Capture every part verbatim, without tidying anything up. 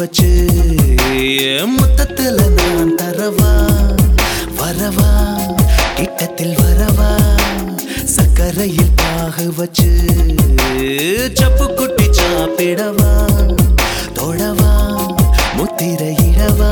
வச்சு மொத்தத்துல நான் தரவா வரவா கிட்டத்தில் வரவா சக்கரையில் பாக வச்சு சப்பு குட்டி சாப்பிடவா தொடவா முத்திரையிடவா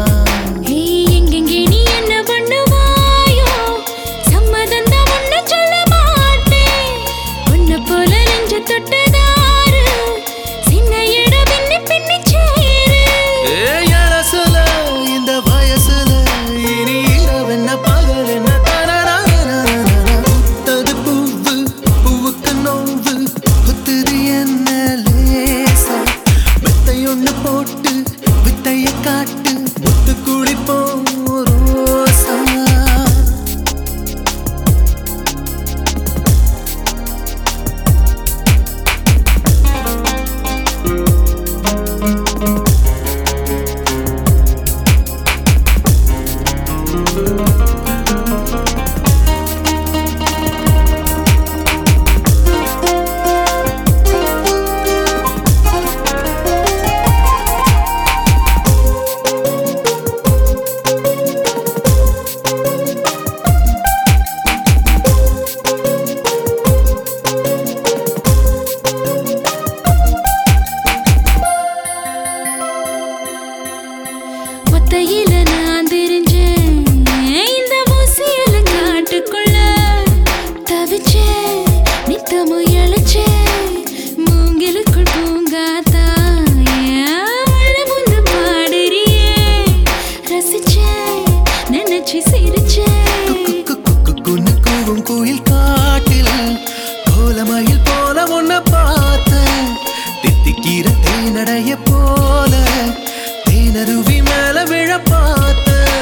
கோயில் காட்டில் கோலமயில் போல ஒன்ன பார்த்த தித்திக்கிற தேனடைய போல தேனருவி மேல விழ பார்த்த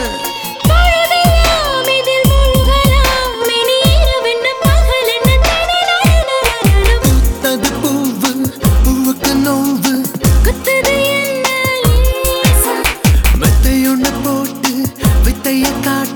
புத்தது பூவு பூவுக்கு நோவு மெத்தையொன்னு போட்டு வித்தைய காட்டு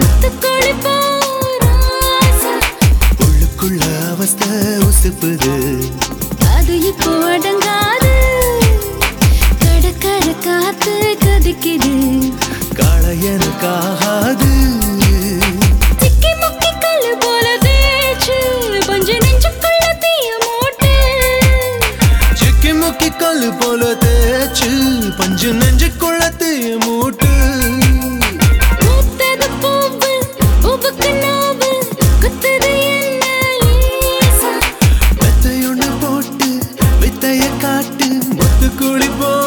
அவஸ்தை உசுப்புது அது இப்போ அடங்காது கடற்கரை காத்து கதிக்குது காளையனுக்காகாது சிக்கி முக்கி கல்லு போல தேய்ச்சு பஞ்சு நெஞ்சுக்குள்ள தீய மூட்டு சிக்கி முக்கி கல்லு போல தேய்ச்சு பஞ்சு நெஞ்சுக்குள்ள தீய மூட்டு முத்தது பூவு பூவுக்கு நோவு குத்துது காட்டு முத்து குளிப்போ